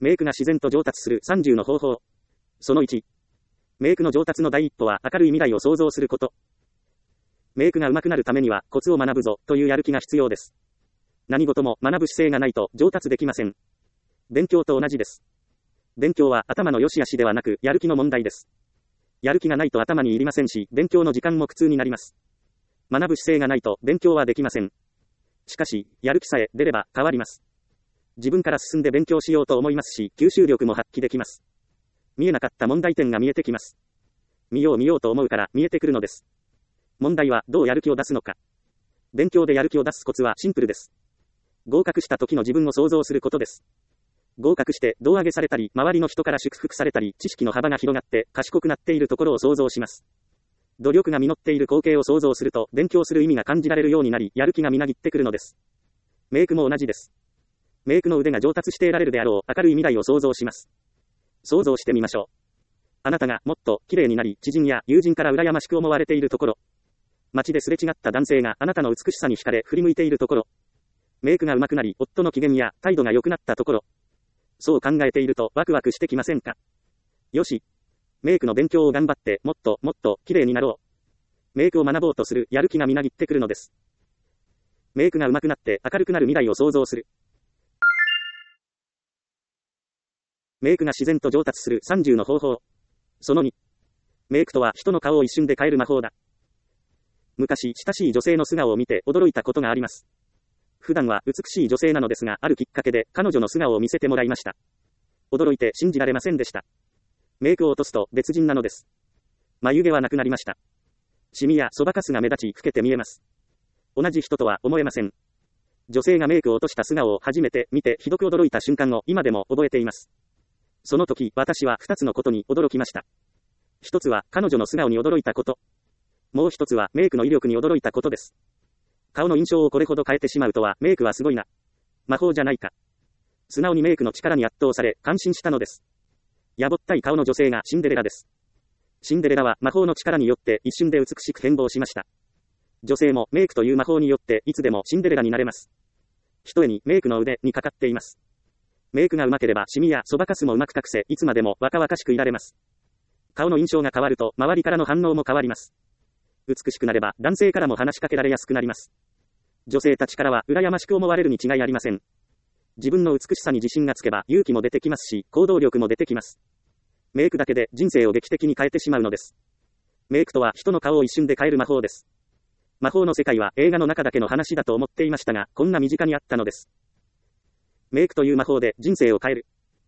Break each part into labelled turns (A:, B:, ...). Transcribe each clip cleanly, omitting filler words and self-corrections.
A: メイクが自然と上達する30の方法。その1。メイクの上達の第一歩は明るい未来を想像すること。メイクが上手くなるためにはコツを学ぶぞというやる気が必要です。何事も学ぶ姿勢がないと上達できません。勉強と同じです。勉強は頭の良し悪しではなくやる気の問題です。やる気がないと頭に入りませんし、勉強の時間も苦痛になります。学ぶ姿勢がないと勉強はできません。しかし、やる気さえ出れば変わります。自分から進んで勉強しようと思いますし、吸収力も発揮できます。見えなかった問題点が見えてきます。見ようと思うから見えてくるのです。問題はどうやる気を出すのか。勉強でやる気を出すコツはシンプルです。合格した時の自分を想像することです。合格して胴上げされたり、周りの人から祝福されたり、知識の幅が広がって賢くなっているところを想像します。努力が実っている光景を想像すると、勉強する意味が感じられるようになり、やる気がみなぎってくるのです。メイクも同じです。メイクの腕が上達して得られるであろう明るい未来を想像します。想像してみましょう。あなたがもっと綺麗になり、知人や友人から羨ましく思われているところ。街ですれ違った男性があなたの美しさに惹かれ振り向いているところ。メイクが上手くなり、夫の機嫌や態度が良くなったところ。そう考えているとワクワクしてきませんか？よし。メイクの勉強を頑張って、もっと綺麗になろう。メイクを学ぼうとするやる気がみなぎってくるのです。メイクが上手くなって明るくなる未来を想像する。メイクが自然と上達する30の方法。その2。メイクとは人の顔を一瞬で変える魔法だ。昔、親しい女性の素顔を見て驚いたことがあります。普段は美しい女性なのですが、あるきっかけで彼女の素顔を見せてもらいました。驚いて信じられませんでした。メイクを落とすと別人なのです。眉毛はなくなりました。シミやそばかすが目立ち老けて見えます。同じ人とは思えません。女性がメイクを落とした素顔を初めて見てひどく驚いた瞬間を今でも覚えています。その時、私は2つのことに驚きました。一つは彼女の素顔に驚いたこと。もう一つはメイクの威力に驚いたことです。顔の印象をこれほど変えてしまうとはメイクはすごいな。魔法じゃないか。素直にメイクの力に圧倒され感心したのです。やぼったい顔の女性がシンデレラです。シンデレラは魔法の力によって一瞬で美しく変貌しました。女性もメイクという魔法によっていつでもシンデレラになれます。ひとえにメイクの腕にかかっています。メイクが上手ければシミやそばかすもうまく隠せ、いつまでも若々しくいられます。顔の印象が変わると周りからの反応も変わります。美しくなれば男性からも話しかけられやすくなります。女性たちからは羨ましく思われるに違いありません。自分の美しさに自信がつけば勇気も出てきますし、行動力も出てきます。メイクだけで人生を劇的に変えてしまうのです。メイクとは人の顔を一瞬で変える魔法です。魔法の世界は映画の中だけの話だと思っていましたが、こんな身近にあったのです。メイクという魔法で人生を変える。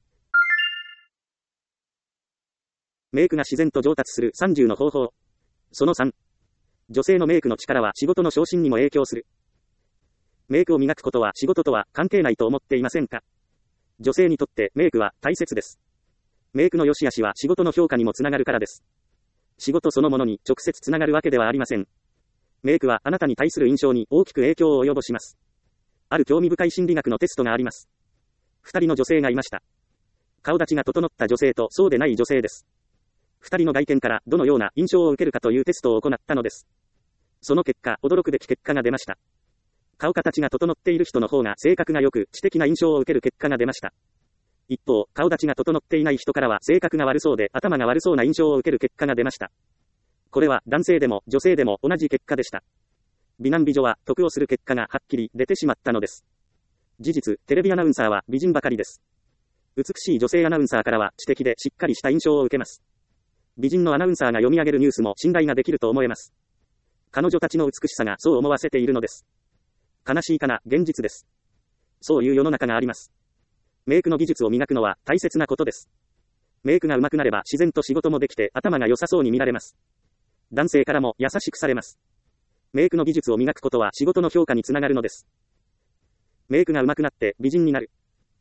A: メイクが自然と上達する30の方法。その3。女性のメイクの力は仕事の昇進にも影響する。メイクを磨くことは仕事とは関係ないと思っていませんか？女性にとってメイクは大切です。メイクの良し悪しは仕事の評価にもつながるからです。仕事そのものに直接つながるわけではありません。メイクはあなたに対する印象に大きく影響を及ぼします。ある興味深い心理学のテストがあります。2人の女性がいました。顔立ちが整った女性とそうでない女性です。2人の外見からどのような印象を受けるかというテストを行ったのです。その結果、驚くべき結果が出ました。顔形が整っている人の方が性格が良く知的な印象を受ける結果が出ました。一方、顔立ちが整っていない人からは性格が悪そうで頭が悪そうな印象を受ける結果が出ました。これは男性でも女性でも同じ結果でした。美男美女は得をする結果がはっきり出てしまったのです。事実、テレビアナウンサーは美人ばかりです。美しい女性アナウンサーからは知的でしっかりした印象を受けます。美人のアナウンサーが読み上げるニュースも信頼ができると思えます。彼女たちの美しさがそう思わせているのです。悲しいかな現実です。そういう世の中があります。メイクの技術を磨くのは大切なことです。メイクが上手くなれば自然と仕事もできて頭が良さそうに見られます。男性からも優しくされます。メイクの技術を磨くことは仕事の評価につながるのです。メイクが上手くなって美人になる。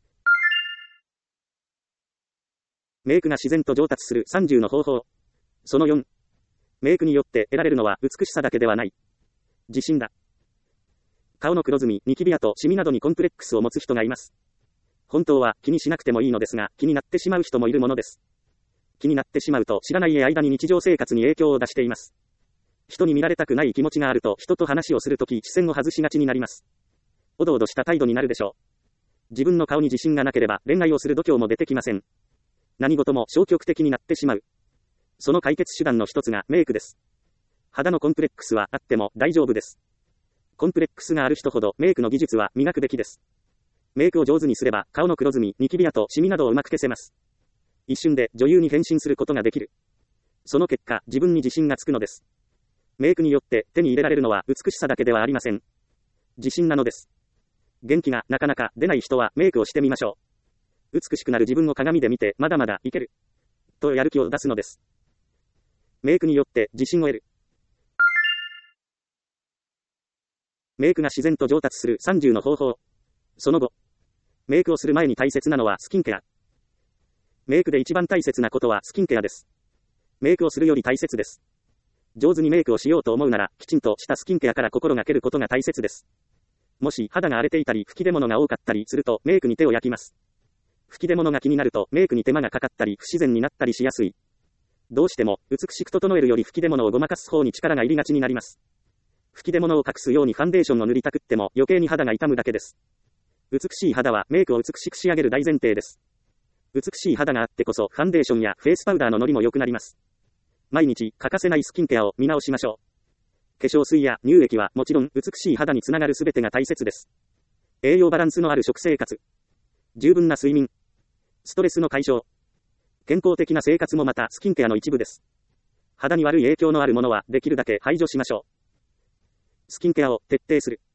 A: メイクが自然と上達する30の方法。その4。メイクによって得られるのは美しさだけではない。自信だ。顔の黒ずみ、ニキビ跡、シミなどにコンプレックスを持つ人がいます。本当は気にしなくてもいいのですが、気になってしまう人もいるものです。気になってしまうと知らない間に日常生活に影響を出しています。人に見られたくない気持ちがあると人と話をするとき視線を外しがちになります。おどおどした態度になるでしょう。 自分の顔に自信がなければ恋愛をする度胸も出てきません。何事も消極的になってしまう。その解決手段の一つがメイクです。肌のコンプレックスはあっても大丈夫です。コンプレックスがある人ほどメイクの技術は磨くべきです。メイクを上手にすれば顔の黒ずみ、ニキビ跡、シミなどをうまく消せます。一瞬で女優に変身することができる。その結果、自分に自信がつくのです。メイクによって手に入れられるのは美しさだけではありません。自信なのです。元気がなかなか出ない人はメイクをしてみましょう。美しくなる自分を鏡で見てまだまだいける。とやる気を出すのです。メイクによって自信を得る。メイクが自然と上達する30の方法。その後。メイクをする前に大切なのはスキンケア。メイクで一番大切なことはスキンケアです。メイクをするより大切です。上手にメイクをしようと思うなら、きちんとしたスキンケアから心がけることが大切です。もし肌が荒れていたり吹き出物が多かったりするとメイクに手を焼きます。吹き出物が気になるとメイクに手間がかかったり不自然になったりしやすい。どうしても美しく整えるより吹き出物をごまかす方に力が入りがちになります。吹き出物を隠すようにファンデーションを塗りたくっても余計に肌が痛むだけです。美しい肌はメイクを美しく仕上げる大前提です。美しい肌があってこそファンデーションやフェイスパウダーのノリも良くなります。毎日欠かせないスキンケアを見直しましょう。化粧水や乳液はもちろん美しい肌につながるすべてが大切です。栄養バランスのある食生活、十分な睡眠、ストレスの解消、健康的な生活もまたスキンケアの一部です。肌に悪い影響のあるものはできるだけ排除しましょう。スキンケアを徹底する。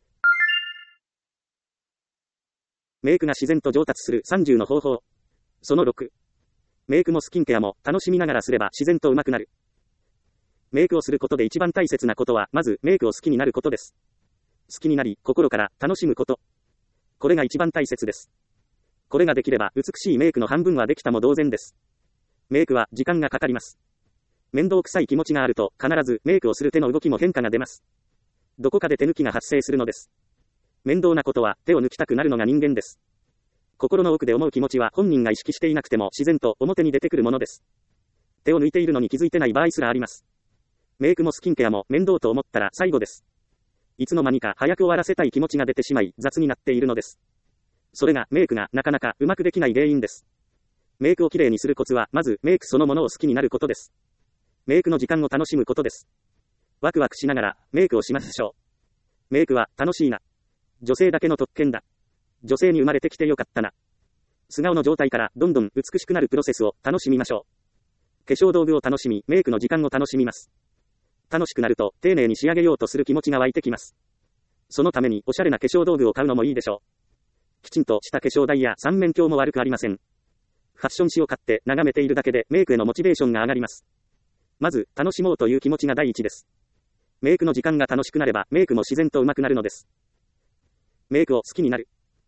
A: メイクが自然と上達する30の方法。その6。メイクもスキンケアも楽しみながらすれば自然と上手くなる。メイクをすることで一番大切なことは、まずメイクを好きになることです。好きになり、心から楽しむこと。これが一番大切です。これができれば、美しいメイクの半分はできたも同然です。メイクは時間がかかります。面倒くさい気持ちがあると、必ずメイクをする手の動きも変化が出ます。どこかで手抜きが発生するのです。面倒なことは手を抜きたくなるのが人間です。心の奥で思う気持ちは本人が意識していなくても自然と表に出てくるものです。手を抜いているのに気づいてない場合すらあります。メイクもスキンケアも面倒と思ったら最後です。いつの間にか早く終わらせたい気持ちが出てしまい雑になっているのです。それがメイクがなかなかうまくできない原因です。メイクをきれいにするコツはまずメイクそのものを好きになることです。メイクの時間を楽しむことです。ワクワクしながらメイクをしましょう。メイクは楽しいな。女性だけの特権だ。女性に生まれてきてよかったな。素顔の状態からどんどん美しくなるプロセスを楽しみましょう。化粧道具を楽しみ、メイクの時間を楽しみます。楽しくなると丁寧に仕上げようとする気持ちが湧いてきます。そのためにおしゃれな化粧道具を買うのもいいでしょう。きちんとした化粧台や三面鏡も悪くありません。ファッション誌を買って眺めているだけでメイクへのモチベーションが上がります。まず楽しもうという気持ちが第一です。メイクの時間が楽しくなればメイクも自然と上手くなるのです。メイクを好きになる。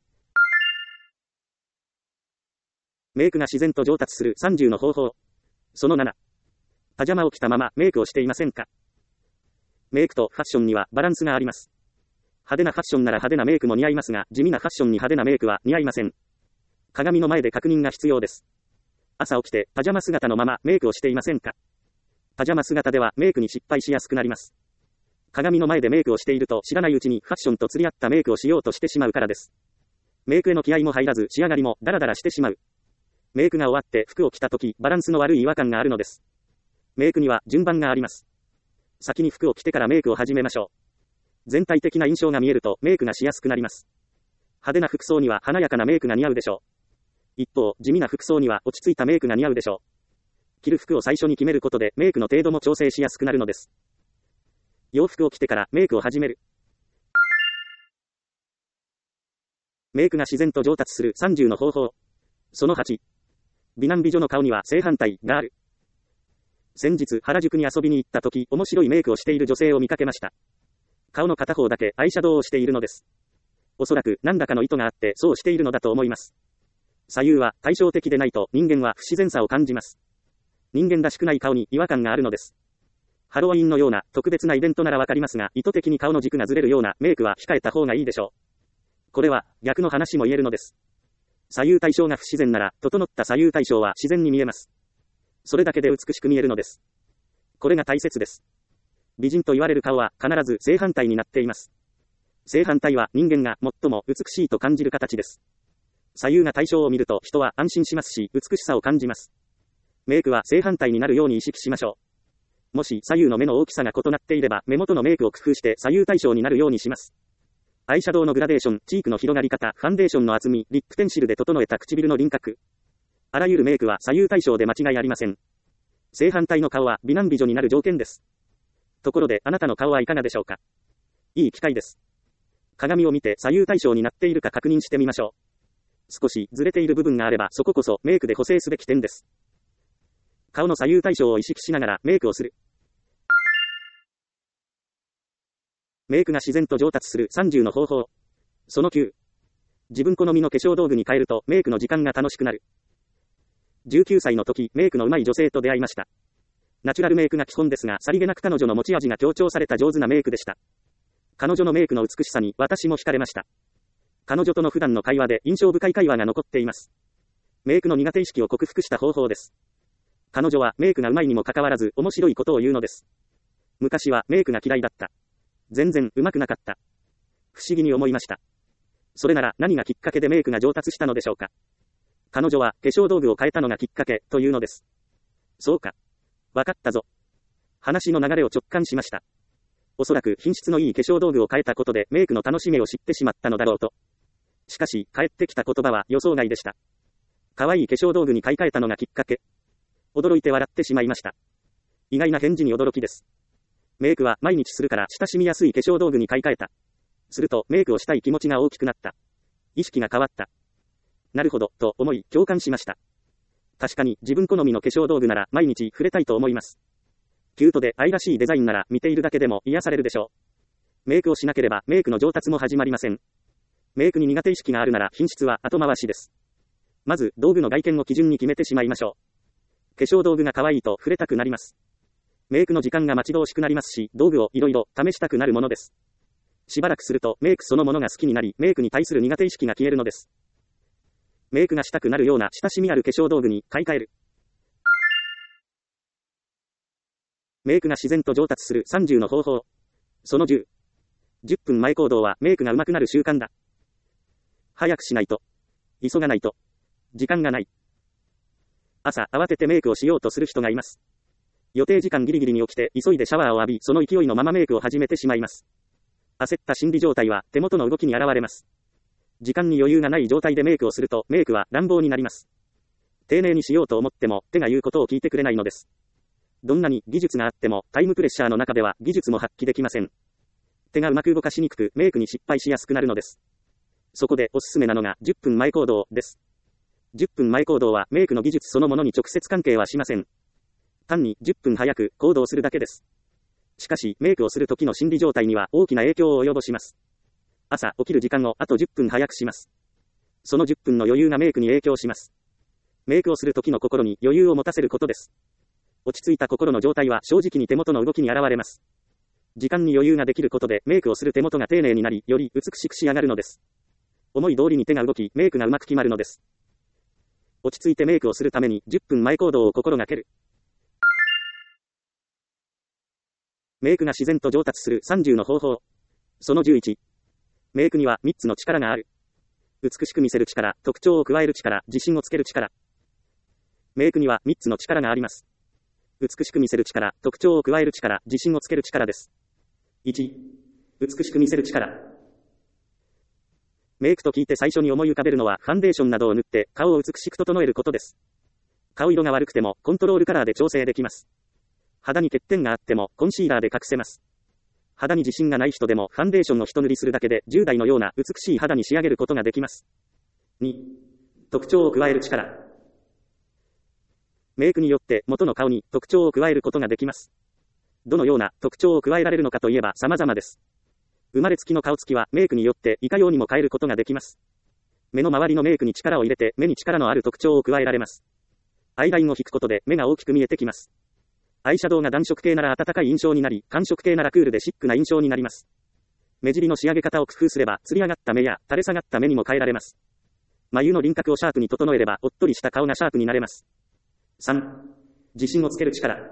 A: メイクが自然と上達する30の方法。その7。パジャマを着たままメイクをしていませんか？メイクとファッションにはバランスがあります。派手なファッションなら派手なメイクも似合いますが、地味なファッションに派手なメイクは似合いません。鏡の前で確認が必要です。朝起きてパジャマ姿のままメイクをしていませんか？パジャマ姿ではメイクに失敗しやすくなります。鏡の前でメイクをしていると知らないうちにファッションと釣り合ったメイクをしようとしてしまうからです。メイクへの気合も入らず仕上がりもダラダラしてしまう。メイクが終わって服を着たときバランスの悪い違和感があるのです。メイクには順番があります。先に服を着てからメイクを始めましょう。全体的な印象が見えるとメイクがしやすくなります。派手な服装には華やかなメイクが似合うでしょう。一方、地味な服装には落ち着いたメイクが似合うでしょう。着る服を最初に決めることでメイクの程度も調整しやすくなるのです。洋服を着てからメイクを始める。メイクが自然と上達する30の方法。その8。美男美女の顔には正反対がある。先日原宿に遊びに行った時、面白いメイクをしている女性を見かけました。顔の片方だけアイシャドウをしているのです。おそらく何らかの意図があってそうしているのだと思います。左右は対照的でないと人間は不自然さを感じます。人間らしくない顔に違和感があるのです。ハロウィンのような特別なイベントならわかりますが、意図的に顔の軸がずれるようなメイクは控えた方がいいでしょう。これは逆の話も言えるのです。左右対称が不自然なら、整った左右対称は自然に見えます。それだけで美しく見えるのです。これが大切です。美人と言われる顔は必ず正反対になっています。正反対は人間が最も美しいと感じる形です。 左右が対称を見ると人は安心しますし、美しさを感じます。メイクは正反対になるように意識しましょう。もし左右の目の大きさが異なっていれば、目元のメイクを工夫して左右対称になるようにします。アイシャドウのグラデーション、チークの広がり方、ファンデーションの厚み、リップペンシルで整えた唇の輪郭。あらゆるメイクは左右対称で間違いありません。正反対の顔は美男美女になる条件です。ところであなたの顔はいかがでしょうか。いい機会です。鏡を見て左右対称になっているか確認してみましょう。少しずれている部分があればそここそメイクで補正すべき点です。顔の左右対称を意識しながらメイクをする。メイクが自然と上達する30の方法。その9。自分好みの化粧道具に変えるとメイクの時間が楽しくなる。19歳の時、メイクの上手い女性と出会いました。ナチュラルメイクが基本ですが、さりげなく彼女の持ち味が強調された上手なメイクでした。彼女のメイクの美しさに私も惹かれました。彼女との普段の会話で印象深い会話が残っています。メイクの苦手意識を克服した方法です。彼女はメイクが上手いにもかかわらず面白いことを言うのです。昔はメイクが嫌いだった。全然上手くなかった。不思議に思いました。それなら何がきっかけでメイクが上達したのでしょうか。彼女は化粧道具を変えたのがきっかけというのです。そうか。わかったぞ。話の流れを直感しました。おそらく品質のいい化粧道具を変えたことでメイクの楽しみを知ってしまったのだろうと。しかし、返ってきた言葉は予想外でした。可愛い化粧道具に買い替えたのがきっかけ。驚いて笑ってしまいました。意外な返事に驚きです。メイクは毎日するから親しみやすい化粧道具に買い替えた。するとメイクをしたい気持ちが大きくなった。意識が変わった。なるほど、と思い共感しました。確かに自分好みの化粧道具なら毎日触れたいと思います。キュートで愛らしいデザインなら見ているだけでも癒されるでしょう。メイクをしなければメイクの上達も始まりません。メイクに苦手意識があるなら品質は後回しです。まず道具の外見を基準に決めてしまいましょう。化粧道具が可愛いと触れたくなります。メイクの時間が待ち遠しくなりますし、道具をいろいろ試したくなるものです。しばらくするとメイクそのものが好きになり、メイクに対する苦手意識が消えるのです。メイクがしたくなるような親しみある化粧道具に買い替える。メイクが自然と上達する30の方法。その10。10分前行動はメイクが上手くなる習慣だ。早くしないと。急がないと。時間がない。朝、慌ててメイクをしようとする人がいます。予定時間ギリギリに起きて急いでシャワーを浴び、その勢いのままメイクを始めてしまいます。焦った心理状態は手元の動きに現れます。時間に余裕がない状態でメイクをするとメイクは乱暴になります。丁寧にしようと思っても手が言うことを聞いてくれないのです。どんなに技術があってもタイムプレッシャーの中では技術も発揮できません。手がうまく動かしにくくメイクに失敗しやすくなるのです。そこでおすすめなのが10分前行動です。10分前行動はメイクの技術そのものに直接関係はしません。単に10分早く行動するだけです。しかしメイクをする時の心理状態には大きな影響を及ぼします。朝起きる時間をあと10分早くします。その10分の余裕がメイクに影響します。メイクをする時の心に余裕を持たせることです。落ち着いた心の状態は正直に手元の動きに現れます。時間に余裕ができることでメイクをする手元が丁寧になり、より美しく仕上がるのです。思い通りに手が動き、メイクがうまく決まるのです。落ち着いてメイクをするために10分前行動を心がける。メイクが自然と上達する30の方法。その11。メイクには3つの力がある。美しく見せる力、特徴を加える力、自信をつける力。メイクには3つの力があります。美しく見せる力、特徴を加える力、自信をつける力です。1、美しく見せる力。メイクと聞いて最初に思い浮かべるのはファンデーションなどを塗って顔を美しく整えることです。顔色が悪くてもコントロールカラーで調整できます。肌に欠点があってもコンシーラーで隠せます。肌に自信がない人でもファンデーションの一塗りするだけで10代のような美しい肌に仕上げることができます。2、特徴を加える力。メイクによって元の顔に特徴を加えることができます。どのような特徴を加えられるのかといえば様々です。生まれつきの顔つきはメイクによっていかようにも変えることができます。目の周りのメイクに力を入れて目に力のある特徴を加えられます。アイラインを引くことで目が大きく見えてきます。アイシャドウが暖色系なら暖かい印象になり、寒色系ならクールでシックな印象になります。目尻の仕上げ方を工夫すれば、吊り上がった目や垂れ下がった目にも変えられます。眉の輪郭をシャープに整えれば、おっとりした顔がシャープになれます。3、自信をつける力。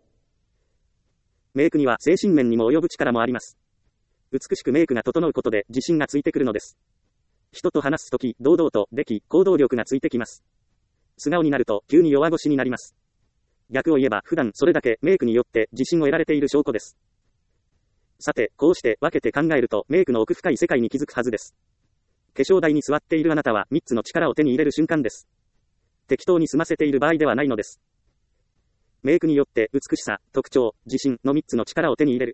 A: メイクには精神面にも及ぶ力もあります。美しくメイクが整うことで自信がついてくるのです。 人と話すとき、堂々とでき、行動力がついてきます。素顔になると、急に弱腰になります。逆を言えば、普段それだけメイクによって自信を得られている証拠です。さて、こうして分けて考えると、メイクの奥深い世界に気づくはずです。化粧台に座っているあなたは、3つの力を手に入れる瞬間です。適当に済ませている場合ではないのです。メイクによって、美しさ、特徴、自信の3つの力を手に入れる。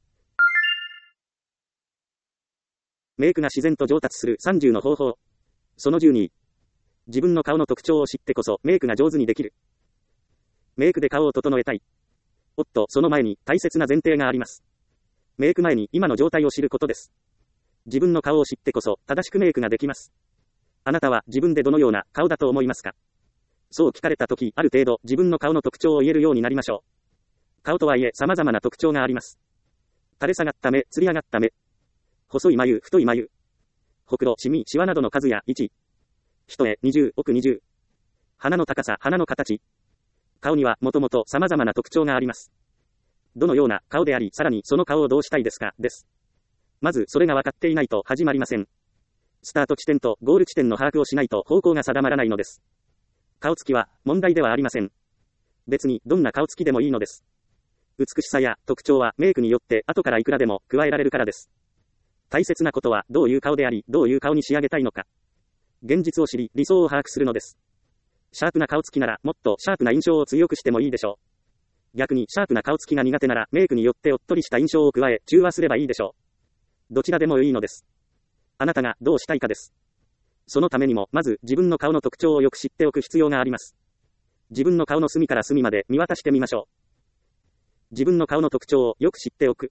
A: メイクが自然と上達する30の方法。その12。自分の顔の特徴を知ってこそ、メイクが上手にできる。メイクで顔を整えたい。おっと、その前に大切な前提があります。メイク前に今の状態を知ることです。自分の顔を知ってこそ、正しくメイクができます。あなたは自分でどのような顔だと思いますか？そう聞かれたとき、ある程度自分の顔の特徴を言えるようになりましょう。顔とはいえ様々な特徴があります。垂れ下がった目、つり上がった目。細い眉、太い眉。ほくろ、シミ、シワなどの数や位置。一重、20、奥20。鼻の高さ、鼻の形。顔にはもともと様々な特徴があります。どのような顔であり、さらにその顔をどうしたいですか、です。まずそれが分かっていないと始まりません。スタート地点とゴール地点の把握をしないと方向が定まらないのです。顔つきは問題ではありません。別にどんな顔つきでもいいのです。美しさや特徴はメイクによって後からいくらでも加えられるからです。大切なことはどういう顔であり、どういう顔に仕上げたいのか。現実を知り、理想を把握するのです。シャープな顔つきならもっとシャープな印象を強くしてもいいでしょう。逆にシャープな顔つきが苦手ならメイクによっておっとりした印象を加え、中和すればいいでしょう。どちらでもいいのです。あなたがどうしたいかです。そのためにも、まず自分の顔の特徴をよく知っておく必要があります。自分の顔の隅から隅まで見渡してみましょう。自分の顔の特徴をよく知っておく。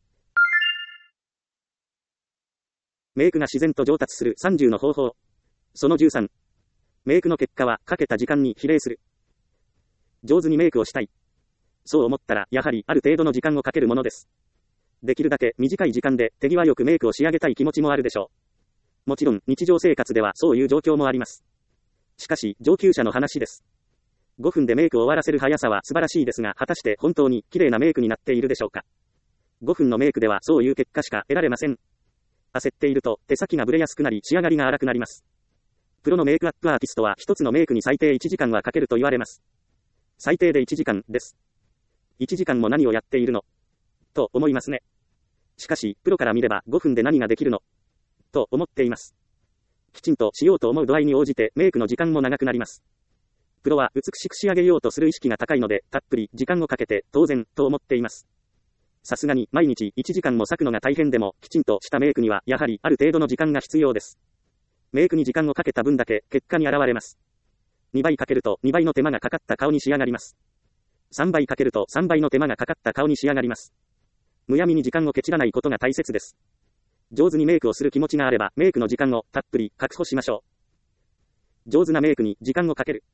A: メイクが自然と上達する30の方法。その13。メイクの結果はかけた時間に比例する。上手にメイクをしたい。そう思ったら、やはりある程度の時間をかけるものです。できるだけ短い時間で手際よくメイクを仕上げたい気持ちもあるでしょう。もちろん日常生活ではそういう状況もあります。しかし上級者の話です。5分でメイクを終わらせる速さは素晴らしいですが、果たして本当に綺麗なメイクになっているでしょうか。5分のメイクではそういう結果しか得られません。焦っていると手先がブレやすくなり仕上がりが荒くなります。プロのメイクアップアーティストは一つのメイクに最低1時間はかけると言われます。最低で1時間です。1時間も何をやっているのと思いますね。しかし、プロから見れば5分で何ができるのと思っています。きちんとしようと思う度合いに応じてメイクの時間も長くなります。プロは美しく仕上げようとする意識が高いので、たっぷり時間をかけて当然と思っています。さすがに毎日1時間も割くのが大変でも、きちんとしたメイクにはやはりある程度の時間が必要です。メイクに時間をかけた分だけ結果に現れます。2倍かけると2倍の手間がかかった顔に仕上がります。3倍かけると3倍の手間がかかった顔に仕上がります。むやみに時間をケチらないことが大切です。上手にメイクをする気持ちがあれば、メイクの時間をたっぷり確保しましょう。上手なメイクに時間をかける。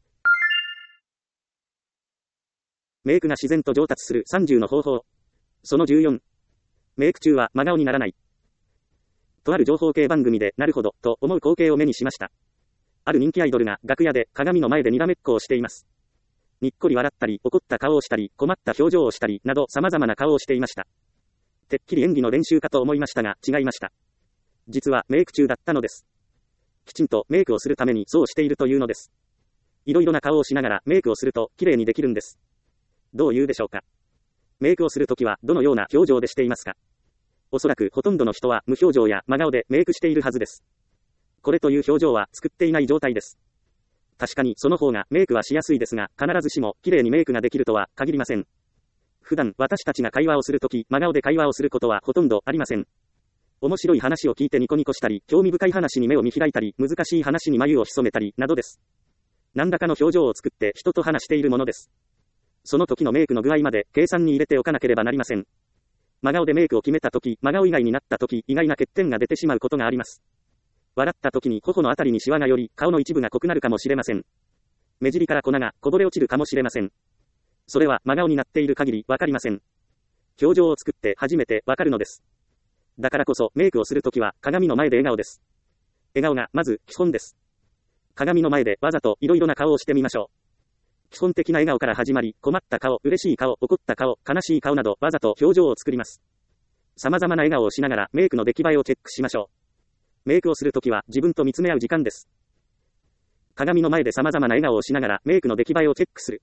A: メイクが自然と上達する30の方法。その14。メイク中は真顔にならない。とある情報系番組で、なるほど、と思う光景を目にしました。ある人気アイドルが楽屋で鏡の前でにらめっこをしています。にっこり笑ったり、怒った顔をしたり、困った表情をしたり、など様々な顔をしていました。てっきり演技の練習かと思いましたが、違いました。実はメイク中だったのです。きちんとメイクをするためにそうしているというのです。いろいろな顔をしながらメイクをすると綺麗にできるんです。どういうでしょうか。メイクをするときはどのような表情でしていますか。おそらくほとんどの人は無表情や真顔でメイクしているはずです。これという表情は作っていない状態です。確かにその方がメイクはしやすいですが、必ずしも綺麗にメイクができるとは限りません。普段私たちが会話をするとき、真顔で会話をすることはほとんどありません。面白い話を聞いてニコニコしたり、興味深い話に目を見開いたり、難しい話に眉を潜めたり、などです。何らかの表情を作って人と話しているものです。その時のメイクの具合まで計算に入れておかなければなりません。真顔でメイクを決めたとき、真顔以外になったとき、意外な欠点が出てしまうことがあります。笑った時に頬のあたりにシワが寄り、顔の一部が濃くなるかもしれません。目尻から粉がこぼれ落ちるかもしれません。それは真顔になっている限りわかりません。表情を作って初めてわかるのです。だからこそメイクをするときは鏡の前で笑顔です。笑顔がまず基本です。鏡の前でわざといろいろな顔をしてみましょう。基本的な笑顔から始まり、困った顔、嬉しい顔、怒った顔、悲しい顔などわざと表情を作ります。様々な笑顔をしながらメイクの出来栄えをチェックしましょう。 メイクをするときは自分と見つめ合う時間です。鏡の前で様々な笑顔をしながらメイクの出来栄えをチェックする。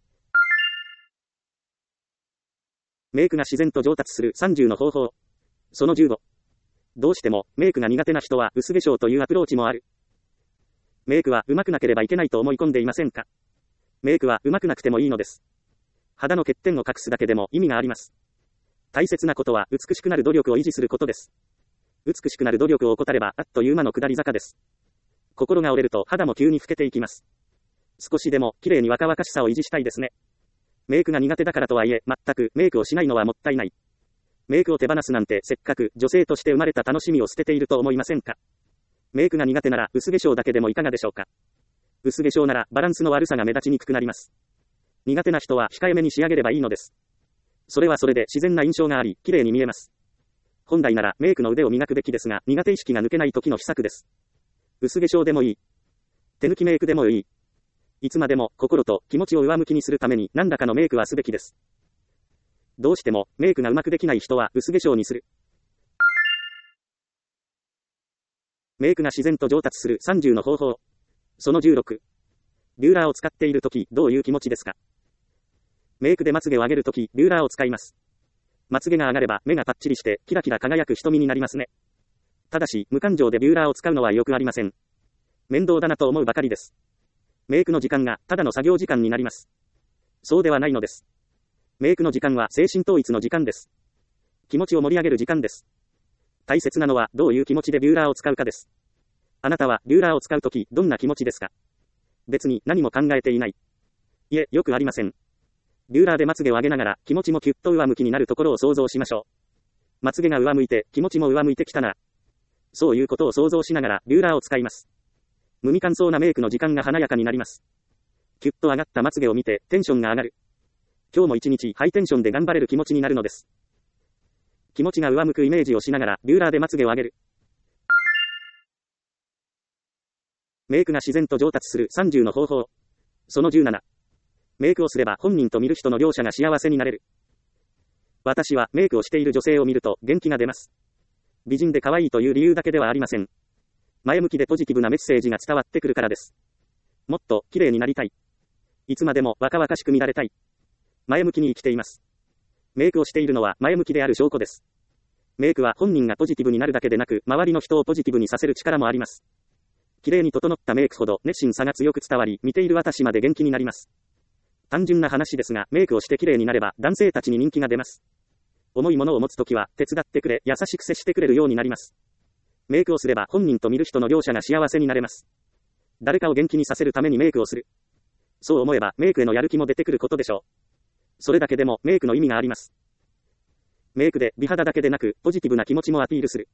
A: メイクが自然と上達する30の方法。その15。どうしてもメイクが苦手な人は薄化粧というアプローチもある。メイクは上手くなければいけないと思い込んでいませんか？メイクは上手くなくてもいいのです。肌の欠点を隠すだけでも意味があります。大切なことは美しくなる努力を維持することです。美しくなる努力を怠ればあっという間の下り坂です。心が折れると肌も急に老けていきます。少しでも綺麗に若々しさを維持したいですね。メイクが苦手だからとはいえ、全くメイクをしないのはもったいない。メイクを手放すなんてせっかく女性として生まれた楽しみを捨てていると思いませんか？メイクが苦手なら薄化粧だけでもいかがでしょうか？薄化粧ならバランスの悪さが目立ちにくくなります。苦手な人は控えめに仕上げればいいのです。それはそれで自然な印象があり、綺麗に見えます。本来ならメイクの腕を磨くべきですが、苦手意識が抜けない時の秘策です。薄化粧でもいい。手抜きメイクでもいい。いつまでも心と気持ちを上向きにするために何らかのメイクはすべきです。どうしてもメイクがうまくできない人は薄化粧にする。メイクが自然と上達する30の方法。その16。ビューラーを使っているときどういう気持ちですか？メイクでまつげを上げるときビューラーを使います。まつげが上がれば目がパッチリしてキラキラ輝く瞳になりますね。ただし無感情でビューラーを使うのはよくありません。面倒だなと思うばかりです。メイクの時間がただの作業時間になります。そうではないのです。メイクの時間は精神統一の時間です。気持ちを盛り上げる時間です。大切なのはどういう気持ちでビューラーを使うかです。あなたはビューラーを使うときどんな気持ちですか？別に何も考えていない。いえ、よくありません。ビューラーでまつげを上げながら気持ちもキュッと上向きになるところを想像しましょう。まつげが上向いて気持ちも上向いてきたなら、そういうことを想像しながらビューラーを使います。無味乾燥なメイクの時間が華やかになります。キュッと上がったまつげを見てテンションが上がる。今日も一日ハイテンションで頑張れる気持ちになるのです。気持ちが上向くイメージをしながらビューラーでまつげを上げる。メイクが自然と上達する30の方法。その17。メイクをすれば本人と見る人の両者が幸せになれる。私はメイクをしている女性を見ると元気が出ます。美人で可愛いという理由だけではありません。前向きでポジティブなメッセージが伝わってくるからです。もっと綺麗になりたい。いつまでも若々しく見られたい。前向きに生きています。メイクをしているのは前向きである証拠です。メイクは本人がポジティブになるだけでなく、周りの人をポジティブにさせる力もあります。綺麗に整ったメイクほど熱心さが強く伝わり、見ている私まで元気になります。単純な話ですが、メイクをして綺麗になれば男性たちに人気が出ます。重いものを持つときは手伝ってくれ、優しく接してくれるようになります。メイクをすれば本人と見る人の両者が幸せになれます。誰かを元気にさせるためにメイクをする。そう思えばメイクへのやる気も出てくることでしょう。それだけでもメイクの意味があります。メイクで美肌だけでなくポジティブな気持ちもアピールする。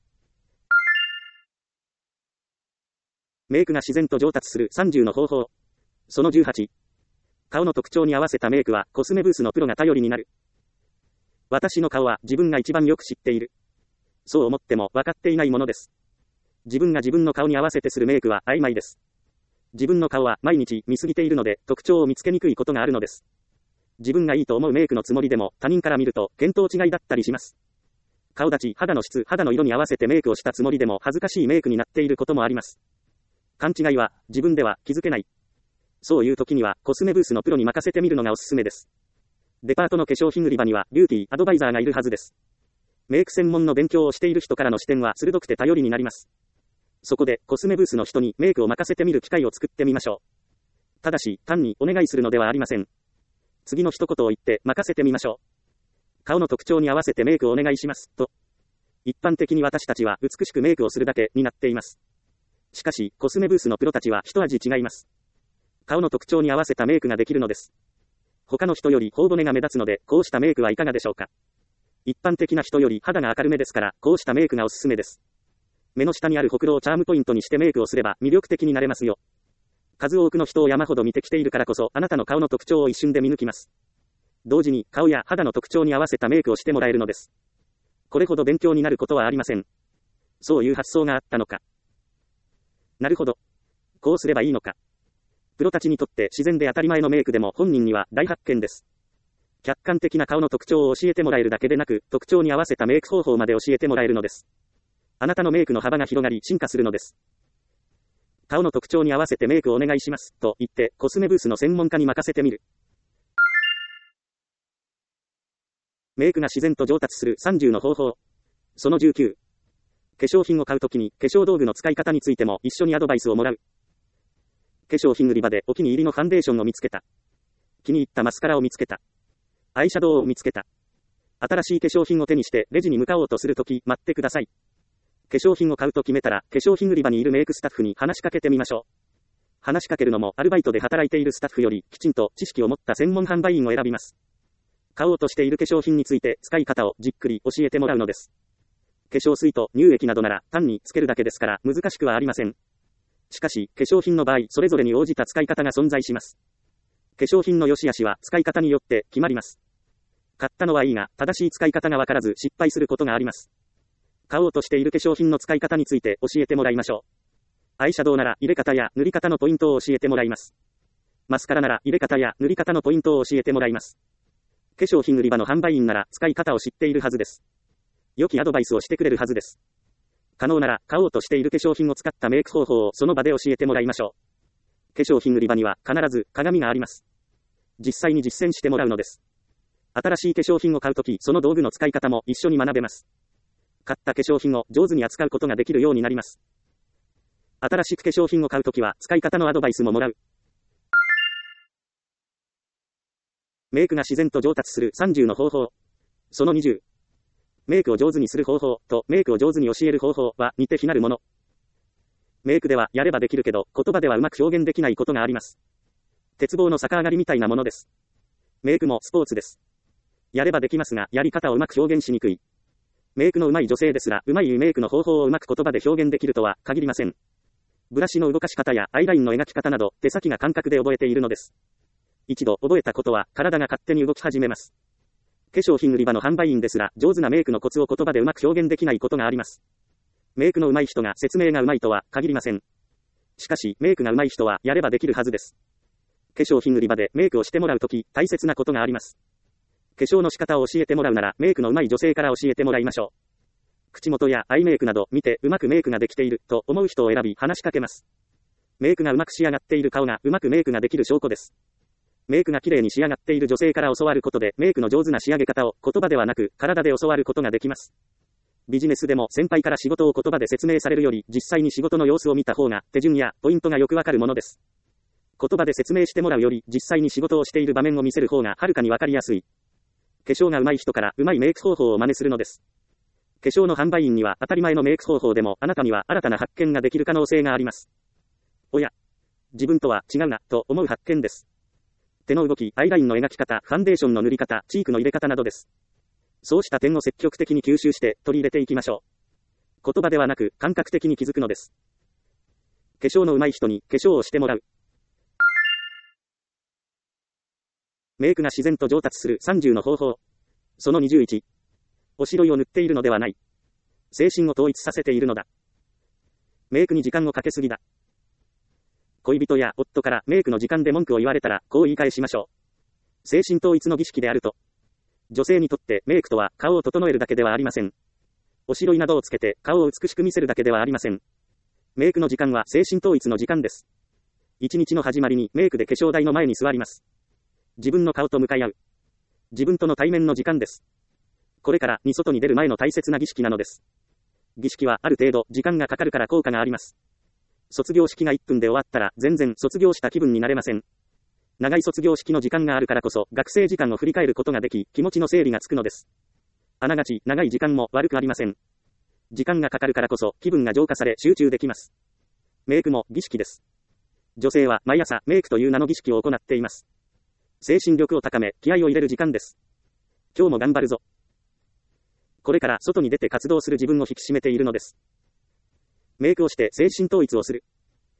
A: メイクが自然と上達する30の方法。その18。顔の特徴に合わせたメイクはコスメブースのプロが頼りになる。私の顔は自分が一番よく知っている。そう思っても分かっていないものです。自分が自分の顔に合わせてするメイクは曖昧です。自分の顔は毎日見過ぎているので特徴を見つけにくいことがあるのです。自分がいいと思うメイクのつもりでも他人から見ると見当違いだったりします。顔立ち、肌の質、肌の色に合わせてメイクをしたつもりでも恥ずかしいメイクになっていることもあります。勘違いは自分では気づけない。そういう時にはコスメブースのプロに任せてみるのがおすすめです。デパートの化粧品売り場にはビューティーアドバイザーがいるはずです。メイク専門の勉強をしている人からの視点は鋭くて頼りになります。そこでコスメブースの人にメイクを任せてみる機会を作ってみましょう。ただし単にお願いするのではありません。次の一言を言って任せてみましょう。顔の特徴に合わせてメイクをお願いしますと。一般的に私たちは美しくメイクをするだけになっています。しかしコスメブースのプロたちは一味違います。顔の特徴に合わせたメイクができるのです。他の人より頬骨が目立つのでこうしたメイクはいかがでしょうか。一般的な人より肌が明るめですからこうしたメイクがおすすめです。目の下にあるほくろをチャームポイントにしてメイクをすれば魅力的になれますよ。数多くの人を山ほど見てきているからこそあなたの顔の特徴を一瞬で見抜きます。同時に顔や肌の特徴に合わせたメイクをしてもらえるのです。これほど勉強になることはありません。そういう発想があったのか。なるほど。こうすればいいのか。プロたちにとって自然で当たり前のメイクでも本人には大発見です。客観的な顔の特徴を教えてもらえるだけでなく、特徴に合わせたメイク方法まで教えてもらえるのです。 あなたのメイクの幅が広がり進化するのです。顔の特徴に合わせてメイクをお願いします、と言って、コスメブースの専門家に任せてみる。メイクが自然と上達する30の方法。その19。化粧品を買うときに、化粧道具の使い方についても一緒にアドバイスをもらう。化粧品売り場でお気に入りのファンデーションを見つけた。気に入ったマスカラを見つけた。アイシャドウを見つけた。新しい化粧品を手にしてレジに向かおうとするとき、待ってください。化粧品を買うと決めたら、化粧品売り場にいるメイクスタッフに話しかけてみましょう。話しかけるのもアルバイトで働いているスタッフより、きちんと知識を持った専門販売員を選びます。買おうとしている化粧品について使い方をじっくり教えてもらうのです。化粧水と乳液などなら単につけるだけですから難しくはありません。しかし、化粧品の場合、それぞれに応じた使い方が存在します。化粧品の良し悪しは使い方によって決まります。買ったのはいいが、正しい使い方がわからず失敗することがあります。買おうとしている化粧品の使い方について教えてもらいましょう。アイシャドウなら入れ方や塗り方のポイントを教えてもらいます。マスカラなら入れ方や塗り方のポイントを教えてもらいます。化粧品売り場の販売員なら使い方を知っているはずです。良きアドバイスをしてくれるはずです。可能なら買おうとしている化粧品を使ったメイク方法をその場で教えてもらいましょう。化粧品売り場には必ず鏡があります。実際に実践してもらうのです。新しい化粧品を買うとき、その道具の使い方も一緒に学べます。買った化粧品を上手に扱うことができるようになります。新しく化粧品を買うときは使い方のアドバイスももらう。メイクが自然と上達する30の方法。その20。メイクを上手にする方法とメイクを上手に教える方法は似て非なるもの。メイクではやればできるけど言葉ではうまく表現できないことがあります。鉄棒の逆上がりみたいなものです。メイクもスポーツです。やればできますがやり方をうまく表現しにくい。メイクの上手い女性ですら、上手いメイクの方法をうまく言葉で表現できるとは限りません。ブラシの動かし方やアイラインの描き方など、手先が感覚で覚えているのです。一度覚えたことは、体が勝手に動き始めます。化粧品売り場の販売員ですら、上手なメイクのコツを言葉でうまく表現できないことがあります。メイクの上手い人が説明が上手いとは限りません。しかし、メイクが上手い人は、やればできるはずです。化粧品売り場でメイクをしてもらうとき、大切なことがあります。化粧の仕方を教えてもらうなら、メイクの上手い女性から教えてもらいましょう。口元やアイメイクなど見てうまくメイクができていると思う人を選び話しかけます。メイクがうまく仕上がっている顔がうまくメイクができる証拠です。メイクが綺麗に仕上がっている女性から教わることでメイクの上手な仕上げ方を言葉ではなく体で教わることができます。ビジネスでも先輩から仕事を言葉で説明されるより実際に仕事の様子を見た方が手順やポイントがよくわかるものです。言葉で説明してもらうより実際に仕事をしている場面を見せる方がはるかにわかりやすい。化粧が上手い人から上手いメイク方法を真似するのです。化粧の販売員には当たり前のメイク方法でもあなたには新たな発見ができる可能性があります。おや、自分とは違うな、と思う発見です。手の動き、アイラインの描き方、ファンデーションの塗り方、チークの入れ方などです。そうした点を積極的に吸収して取り入れていきましょう。言葉ではなく感覚的に気づくのです。化粧の上手い人に化粧をしてもらう。メイクが自然と上達する30の方法。その21。おしろいを塗っているのではない。精神を統一させているのだ。メイクに時間をかけすぎだ。恋人や夫からメイクの時間で文句を言われたら、こう言い返しましょう。精神統一の儀式であると。女性にとってメイクとは顔を整えるだけではありません。おしろいなどをつけて顔を美しく見せるだけではありません。メイクの時間は精神統一の時間です。一日の始まりにメイクで化粧台の前に座ります。自分の顔と向かい合う。自分との対面の時間です。これから外に出る前の大切な儀式なのです。儀式はある程度時間がかかるから効果があります。卒業式が1分で終わったら全然卒業した気分になれません。長い卒業式の時間があるからこそ学生時間を振り返ることができ気持ちの整理がつくのです。あながち長い時間も悪くありません。時間がかかるからこそ気分が浄化され集中できます。メイクも儀式です。女性は毎朝メイクという名の儀式を行っています。精神力を高め気合を入れる時間です。今日も頑張るぞ。これから外に出て活動する自分を引き締めているのです。メイクをして精神統一をする。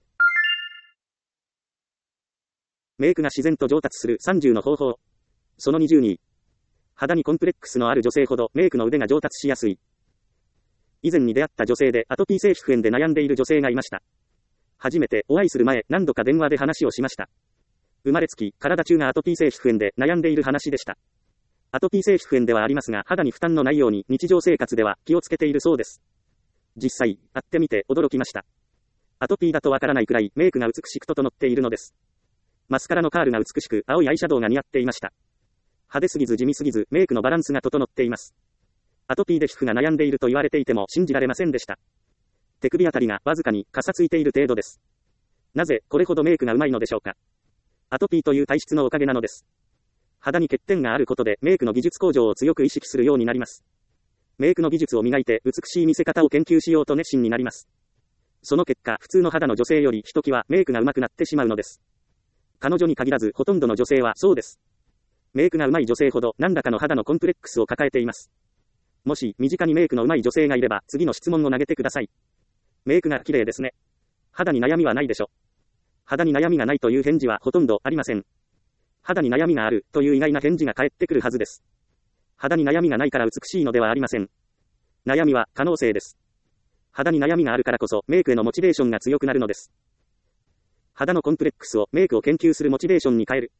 A: メイクが自然と上達する30の方法。その22。肌にコンプレックスのある女性ほどメイクの腕が上達しやすい。以前に出会った女性でアトピー性皮膚炎で悩んでいる女性がいました。初めてお会いする前何度か電話で話をしました。生まれつき体中がアトピー性皮膚炎で悩んでいる話でした。アトピー性皮膚炎ではありますが肌に負担のないように日常生活では気をつけているそうです。 実際、会ってみて驚きました。アトピーだとわからないくらいメイクが美しく整っているのです。マスカラのカールが美しく、青いアイシャドウが似合っていました。派手すぎず地味すぎず、メイクのバランスが整っています。アトピーで皮膚が悩んでいると言われていても信じられませんでした。手首あたりがわずかにかさついている程度です。なぜ、これほどメイクがうまいのでしょうか。アトピーという体質のおかげなのです。肌に欠点があることでメイクの技術向上を強く意識するようになります。メイクの技術を磨いて美しい見せ方を研究しようと熱心になります。その結果、普通の肌の女性よりひときわメイクが上手くなってしまうのです。彼女に限らずほとんどの女性はそうです。メイクが上手い女性ほど何らかの肌のコンプレックスを抱えています。もし身近にメイクの上手い女性がいれば次の質問を投げてください。メイクが綺麗ですね。肌に悩みはないでしょ。肌に悩みがないという返事はほとんどありません。肌に悩みがあるという意外な返事が返ってくるはずです。肌に悩みがないから美しいのではありません。悩みは可能性です。肌に悩みがあるからこそメイクへのモチベーションが強くなるのです。肌のコンプレックスをメイクを研究するモチベーションに変える。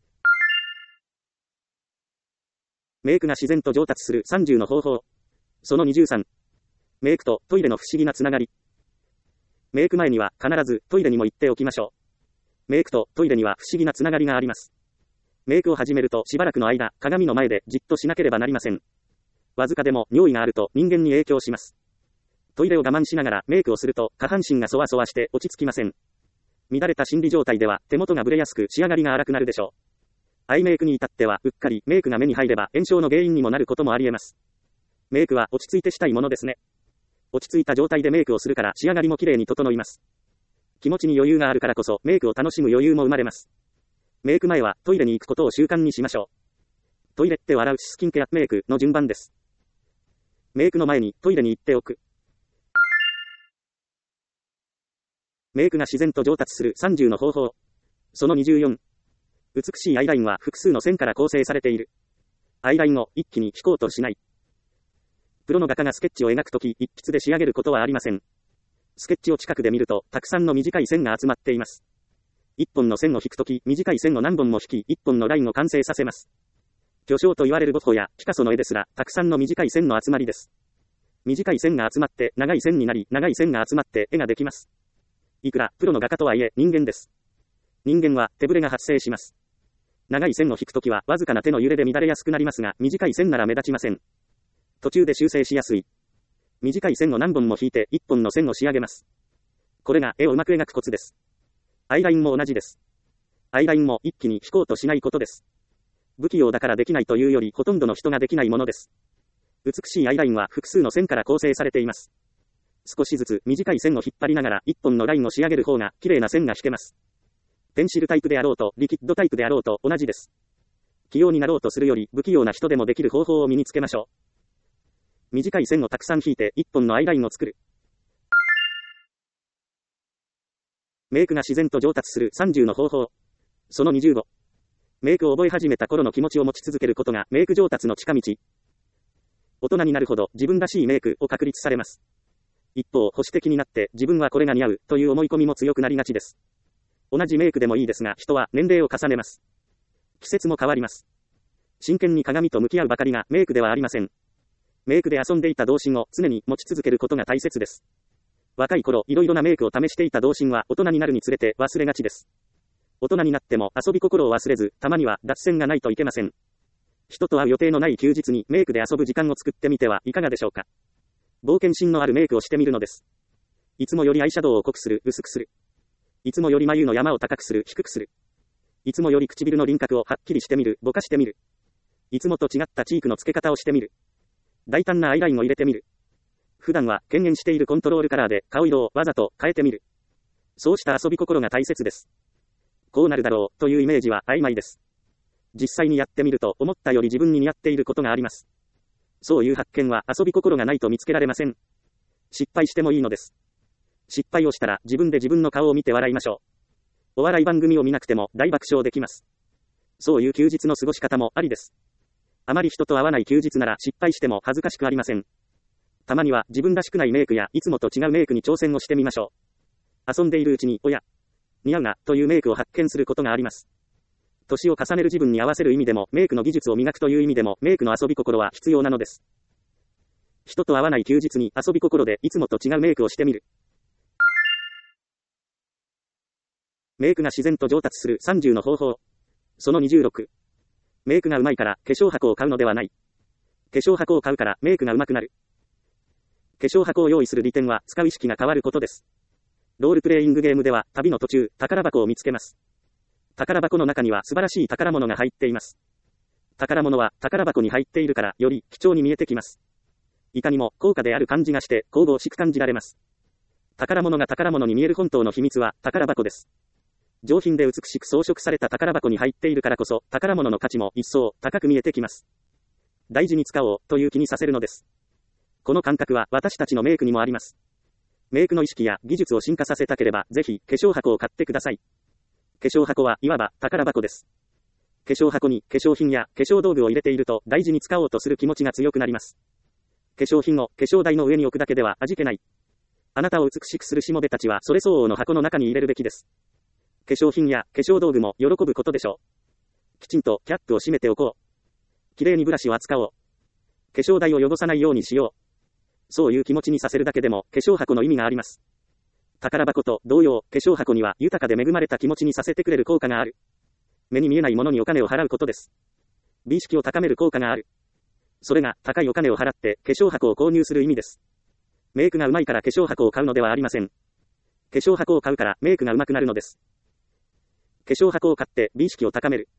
A: メイクが自然と上達する30の方法。その23。メイクとトイレの不思議なつながり。メイク前には必ずトイレにも行っておきましょう。メイクとトイレには不思議なつながりがあります。メイクを始めるとしばらくの間、鏡の前でじっとしなければなりません。わずかでも尿意があると人間に影響します。トイレを我慢しながらメイクをすると下半身がそわそわして落ち着きません。乱れた心理状態では手元がブレやすく仕上がりが荒くなるでしょう。アイメイクに至ってはうっかりメイクが目に入れば炎症の原因にもなることもあり得ます。メイクは落ち着いてしたいものですね。落ち着いた状態でメイクをするから仕上がりも綺麗に整います。気持ちに余裕があるからこそメイクを楽しむ余裕も生まれます。メイク前はトイレに行くことを習慣にしましょう。トイレって笑うしスキンケアメイクの順番です。メイクの前にトイレに行っておく。メイクが自然と上達する30の方法。その24。美しいアイラインは複数の線から構成されている。アイラインを一気に引こうとしない。プロの画家がスケッチを描くとき一筆で仕上げることはありません。スケッチを近くで見るとたくさんの短い線が集まっています。一本の線を引くとき短い線を何本も引き一本のラインを完成させます。巨匠と言われるゴッホやピカソの絵ですらたくさんの短い線の集まりです。短い線が集まって長い線になり長い線が集まって絵ができます。いくらプロの画家とはいえ人間です。人間は手ぶれが発生します。長い線を引くときはわずかな手の揺れで乱れやすくなりますが短い線なら目立ちません。途中で修正しやすい。短い線を何本も引いて一本の線を仕上げます。これが絵をうまく描くコツです。アイラインも同じです。アイラインも一気に引こうとしないことです。不器用だからできないというよりほとんどの人ができないものです。美しいアイラインは複数の線から構成されています。少しずつ短い線を引っ張りながら一本のラインを仕上げる方が綺麗な線が引けます。ペンシルタイプであろうとリキッドタイプであろうと同じです。器用になろうとするより不器用な人でもできる方法を身につけましょう。短い線をたくさん引いて一本のアイラインを作る。メイクが自然と上達する30の方法。その25。メイクを覚え始めた頃の気持ちを持ち続けることがメイク上達の近道。大人になるほど自分らしいメイクを確立されます。一方、保守的になって自分はこれが似合うという思い込みも強くなりがちです。同じメイクでもいいですが人は年齢を重ねます。季節も変わります。真剣に鏡と向き合うばかりがメイクではありません。メイクで遊んでいた童心を常に持ち続けることが大切です。若い頃いろいろなメイクを試していた童心は大人になるにつれて忘れがちです。大人になっても遊び心を忘れず、たまには脱線がないといけません。人と会う予定のない休日にメイクで遊ぶ時間を作ってみてはいかがでしょうか。冒険心のあるメイクをしてみるのです。いつもよりアイシャドウを濃くする、薄くする。いつもより眉の山を高くする、低くする。いつもより唇の輪郭をはっきりしてみる、ぼかしてみる。いつもと違ったチークの付け方をしてみる。大胆なアイラインを入れてみる。普段は敬遠しているコントロールカラーで顔色をわざと変えてみる。そうした遊び心が大切です。こうなるだろうというイメージは曖昧です。実際にやってみると思ったより自分に似合っていることがあります。そういう発見は遊び心がないと見つけられません。失敗してもいいのです。失敗をしたら自分で自分の顔を見て笑いましょう。お笑い番組を見なくても大爆笑できます。そういう休日の過ごし方もありです。あまり人と会わない休日なら失敗しても恥ずかしくありません。たまには自分らしくないメイクやいつもと違うメイクに挑戦をしてみましょう。遊んでいるうちに、おや、似合うなというメイクを発見することがあります。年を重ねる自分に合わせる意味でも、メイクの技術を磨くという意味でも、メイクの遊び心は必要なのです。 人と会わない休日に遊び心でいつもと違うメイクをしてみる。メイクが自然と上達する30の方法。その26。メイクが上手いから化粧箱を買うのではない。化粧箱を買うからメイクが上手くなる。化粧箱を用意する利点は使う意識が変わることです。ロールプレイングゲームでは旅の途中、宝箱を見つけます。宝箱の中には素晴らしい宝物が入っています。宝物は宝箱に入っているからより貴重に見えてきます。いかにも高価である感じがして神々しく感じられます。宝物が宝物に見える本当の秘密は宝箱です。上品で美しく装飾された宝箱に入っているからこそ宝物の価値も一層高く見えてきます。大事に使おうという気にさせるのです。この感覚は私たちのメイクにもあります。メイクの意識や技術を進化させたければぜひ化粧箱を買ってください。化粧箱はいわば宝箱です。化粧箱に化粧品や化粧道具を入れていると大事に使おうとする気持ちが強くなります。化粧品を化粧台の上に置くだけでは味気ない。あなたを美しくするしもべたちはそれ相応の箱の中に入れるべきです。化粧品や化粧道具も喜ぶことでしょう。きちんとキャップを閉めておこう。きれいにブラシを扱おう。化粧台を汚さないようにしよう。そういう気持ちにさせるだけでも化粧箱の意味があります。宝箱と同様、化粧箱には豊かで恵まれた気持ちにさせてくれる効果がある。目に見えないものにお金を払うことです。美意識を高める効果がある。それが高いお金を払って化粧箱を購入する意味です。メイクが上手いから化粧箱を買うのではありません。化粧箱を買うからメイクが上手くなるのです。化粧箱を買って美意識を高める。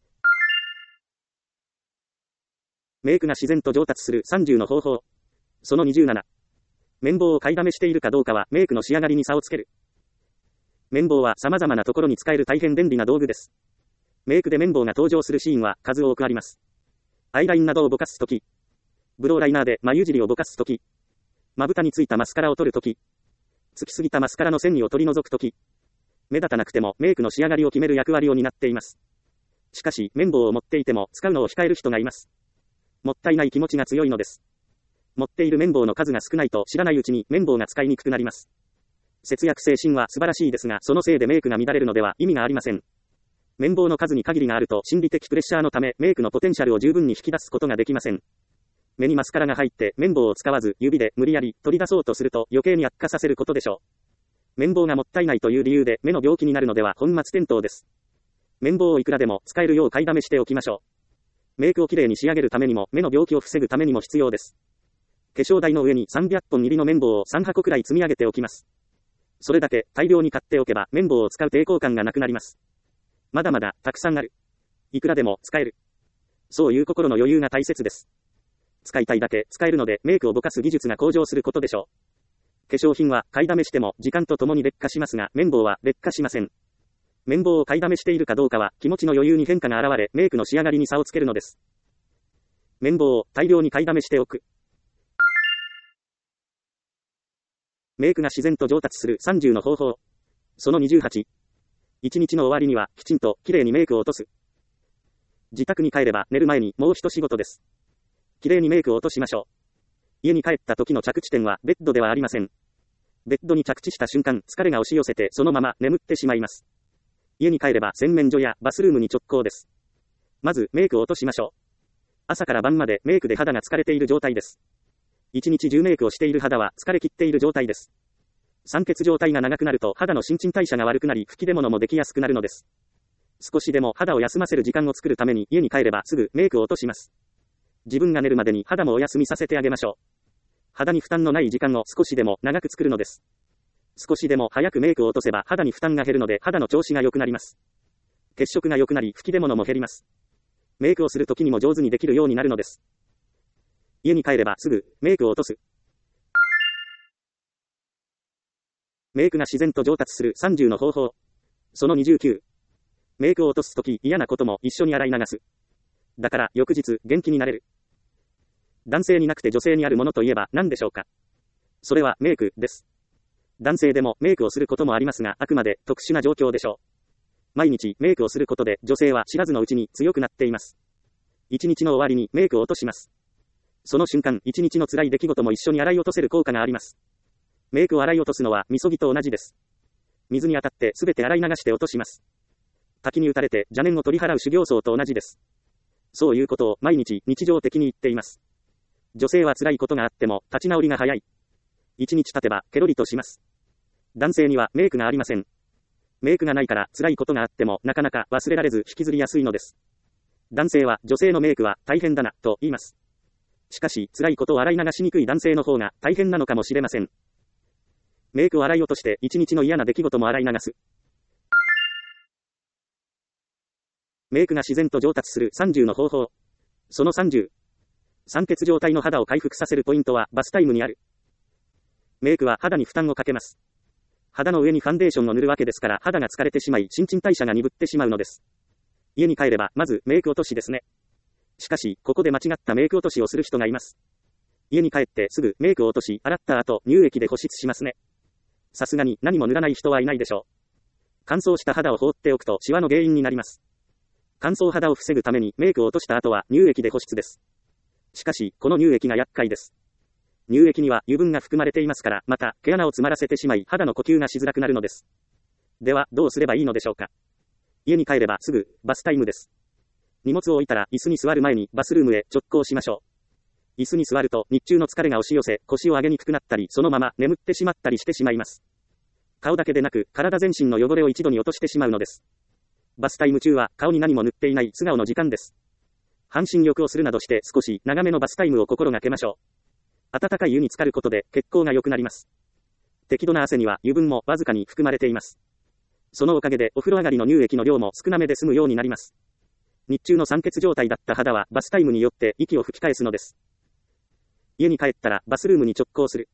A: メイクが自然と上達する30の方法。その27。綿棒を買いだめしているかどうかはメイクの仕上がりに差をつける。綿棒は様々なところに使える大変便利な道具です。メイクで綿棒が登場するシーンは数多くあります。アイラインなどをぼかすとき、ブローライナーで眉尻をぼかすとき、まぶたについたマスカラを取るとき、つきすぎたマスカラの線を取り除くとき、目立たなくてもメイクの仕上がりを決める役割を担っています。しかし、綿棒を持っていても使うのを控える人がいます。もったいない気持ちが強いのです。持っている綿棒の数が少ないと知らないうちに綿棒が使いにくくなります。節約精神は素晴らしいですが、そのせいでメイクが乱れるのでは意味がありません。綿棒の数に限りがあると心理的プレッシャーのためメイクのポテンシャルを十分に引き出すことができません。目にマスカラが入って綿棒を使わず指で無理やり取り出そうとすると余計に悪化させることでしょう。綿棒がもったいないという理由で目の病気になるのでは本末転倒です。綿棒をいくらでも使えるよう買いだめしておきましょう。メイクをきれいに仕上げるためにも目の病気を防ぐためにも必要です。化粧台の上に300本入りの綿棒を3箱くらい積み上げておきます。それだけ大量に買っておけば綿棒を使う抵抗感がなくなります。まだまだたくさんある。いくらでも使える。そういう心の余裕が大切です。使いたいだけ使えるのでメイクをぼかす技術が向上することでしょう。化粧品は買いだめしても時間とともに劣化しますが綿棒は劣化しません。綿棒を買いだめしているかどうかは気持ちの余裕に変化が現れメイクの仕上がりに差をつけるのです。綿棒を大量に買いだめしておく。メイクが自然と上達する30の方法。その28。一日の終わりにはきちんときれいにメイクを落とす。自宅に帰れば寝る前にもう一仕事です。きれいにメイクを落としましょう。家に帰った時の着地点はベッドではありません。ベッドに着地した瞬間疲れが押し寄せてそのまま眠ってしまいます。家に帰れば洗面所やバスルームに直行です。まずメイクを落としましょう。朝から晩までメイクで肌が疲れている状態です。一日中メイクをしている肌は疲れ切っている状態です。酸欠状態が長くなると肌の新陳代謝が悪くなり吹き出物もできやすくなるのです。少しでも肌を休ませる時間を作るために家に帰ればすぐメイクを落とします。自分が寝るまでに肌もお休みさせてあげましょう。肌に負担のない時間を少しでも長く作るのです。少しでも早くメイクを落とせば肌に負担が減るので肌の調子が良くなります。血色が良くなり吹き出物も減ります。メイクをするときにも上手にできるようになるのです。家に帰ればすぐメイクを落とす。メイクが自然と上達する30の方法。その29。メイクを落とすとき嫌なことも一緒に洗い流す。だから翌日元気になれる。男性になくて女性にあるものといえば何でしょうか。それはメイクです。男性でもメイクをすることもありますがあくまで特殊な状況でしょう。毎日メイクをすることで女性は知らずのうちに強くなっています。一日の終わりにメイクを落とします。その瞬間一日の辛い出来事も一緒に洗い落とせる効果があります。メイクを洗い落とすのはみそぎと同じです。水に当たってすべて洗い流して落とします。滝に打たれて邪念を取り払う修行僧と同じです。そういうことを毎日日常的に言っています。 女性は辛いことがあっても立ち直りが早い。1日経てばケロリとします。男性にはメイクがありません。メイクがないから辛いことがあってもなかなか忘れられず引きずりやすいのです。男性は女性のメイクは大変だなと言います。しかし辛いことを洗い流しにくい男性の方が大変なのかもしれません。メイクを洗い落として一日の嫌な出来事も洗い流す。メイクが自然と上達する30の方法。その30。酸欠状態の肌を回復させるポイントはバスタイムにある。メイクは肌に負担をかけます。肌の上にファンデーションを塗るわけですから肌が疲れてしまい新陳代謝が鈍ってしまうのです。家に帰ればまずメイク落としですね。しかしここで間違ったメイク落としをする人がいます。家に帰ってすぐメイクを落とし洗った後乳液で保湿しますね。さすがに何も塗らない人はいないでしょう。乾燥した肌を放っておくとシワの原因になります。乾燥肌を防ぐためにメイクを落とした後は乳液で保湿です。しかしこの乳液が厄介です。乳液には油分が含まれていますから、また毛穴を詰まらせてしまい肌の呼吸がしづらくなるのです。ではどうすればいいのでしょうか。家に帰ればすぐバスタイムです。荷物を置いたら椅子に座る前にバスルームへ直行しましょう。椅子に座ると日中の疲れが押し寄せ腰を上げにくくなったりそのまま眠ってしまったりしてしまいます。顔だけでなく体全身の汚れを一度に落としてしまうのです。バスタイム中は顔に何も塗っていない素顔の時間です。半身浴をするなどして少し長めのバスタイムを心がけましょう。温かい湯に浸かることで血行が良くなります。適度な汗には油分もわずかに含まれています。そのおかげでお風呂上がりの乳液の量も少なめで済むようになります。日中の酸欠状態だった肌はバスタイムによって息を吹き返すのです。家に帰ったらバスルームに直行する。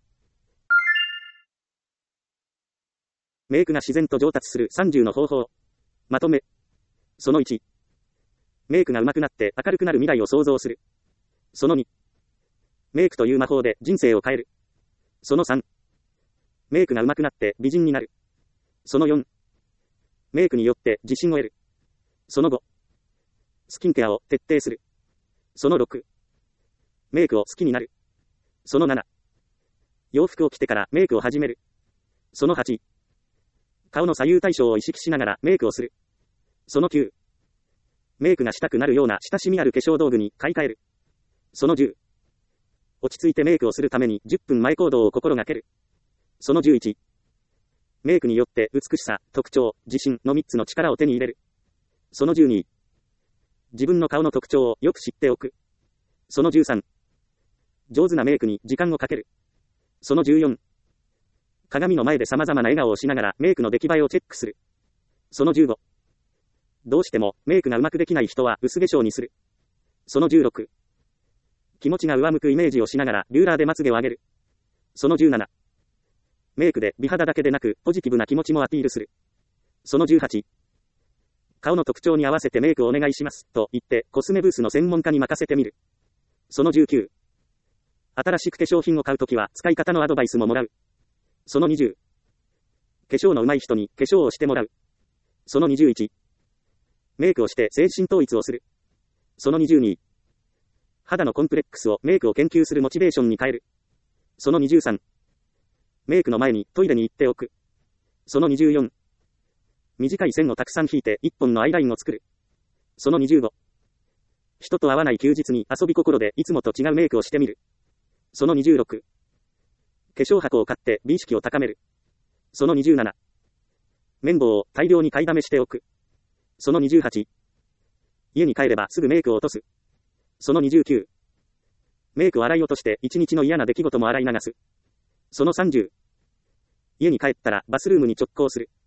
A: メイクが自然と上達する30の方法。まとめ。その1。メイクが上手くなって明るくなる未来を想像する。その2。メイクという魔法で人生を変える。その3。メイクが上手くなって美人になる。その4。メイクによって自信を得る。その5。スキンケアを徹底する。その6。メイクを好きになる。その7。洋服を着てからメイクを始める。その8。顔の左右対称を意識しながらメイクをする。その9。メイクがしたくなるような親しみある化粧道具に買い替える。その10。落ち着いてメイクをするために10分前行動を心がける。その11。メイクによって美しさ、特徴、自信の3つの力を手に入れる。その12。自分の顔の特徴をよく知っておく。その13。上手なメイクに時間をかける。その14。鏡の前で様々な笑顔をしながらメイクの出来栄えをチェックする。その15。どうしてもメイクがうまくできない人は薄化粧にする。その16。気持ちが上向くイメージをしながらビューラーでまつげを上げる。その17。メイクで美肌だけでなくポジティブな気持ちもアピールする。その18。顔の特徴に合わせてメイクをお願いしますと言ってコスメブースの専門家に任せてみる。その19。新しく化粧品を買うときは使い方のアドバイスももらう。その20。化粧の上手い人に化粧をしてもらう。その21。メイクをして精神統一をする。その22。肌のコンプレックスをメイクを研究するモチベーションに変える。その23。メイクの前にトイレに行っておく。その24。短い線をたくさん引いて一本のアイラインを作る。その25。人と会わない休日に遊び心でいつもと違うメイクをしてみる。その26。化粧箱を買って美意識を高める。その27。綿棒を大量に買いだめしておく。その28。家に帰ればすぐメイクを落とす。その29。メイクを洗い落として一日の嫌な出来事も洗い流す。その30。家に帰ったらバスルームに直行する。